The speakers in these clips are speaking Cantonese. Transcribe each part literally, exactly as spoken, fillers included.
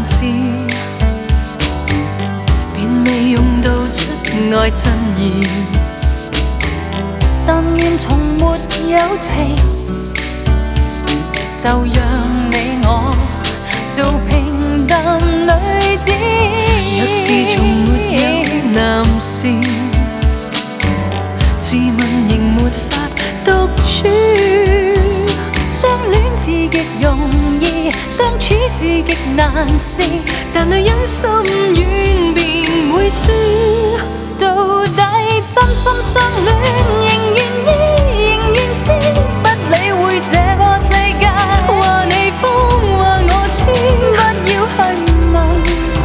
知，便未用到出愛真意。但願從沒有情，就讓你我做平淡女子。若是從沒有男士，自問仍沒法獨處。相戀是極容易，相處是極難事，但女人心軟便會輸。到底真心相戀，仍願意，仍願先不理會這個世界話你瘋話我痴，不要去問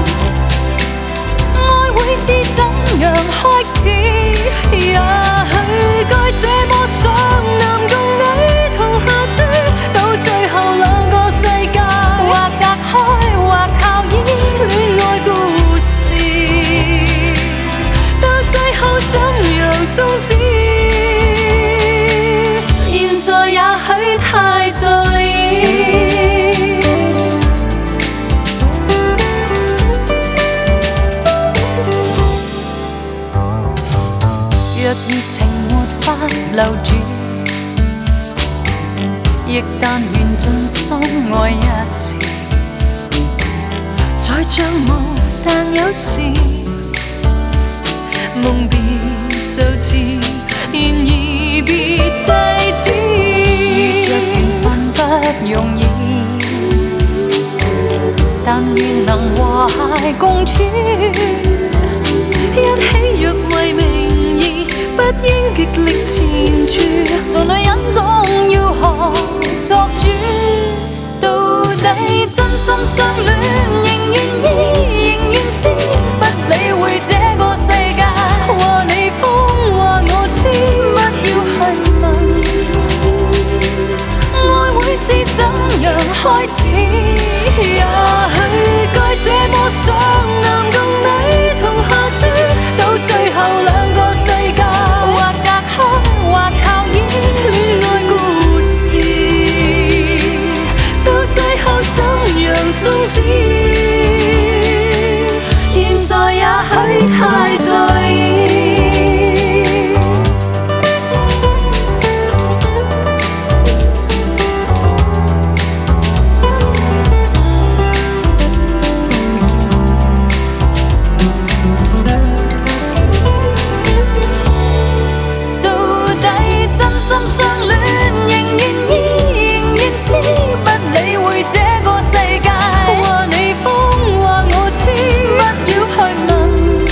愛會是怎樣開始。也許該這麼想，男共女同下注，到最後兩個世界或隔開或靠倚戀愛故事，到最後怎樣終止？現在也許太在意。若熱情沒法留住，亦但願盡心愛一次。再像霧，但有時夢別就似，然而別制止。遇着緣分不容易，但願能和諧共處。一起若為名義，不應極力纏住。做女人總要學作主，到底真心相戀，仍願意，仍願先不理會這個世界話你瘋話我痴，不要去問愛會是怎樣開始。也許該這麼想，男共女同下注，到最後兩個世界或隔開或靠倚戀愛故事，到最後怎樣終止？現在也許太在意。心相戀，仍願意，仍願先不理會這個世界話你瘋話我痴，不要去問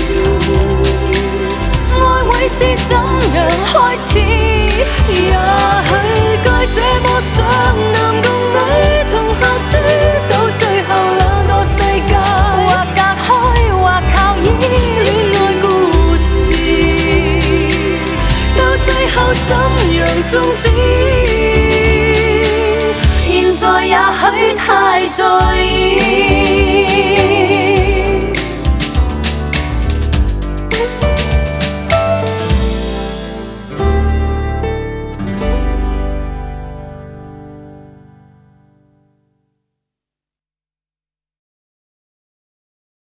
愛會是怎樣開始。也許該這麼想，男共女同下注，到最後兩個世界或隔開或靠倚戀愛故事，到最後怎樣終止？現在也許太在意。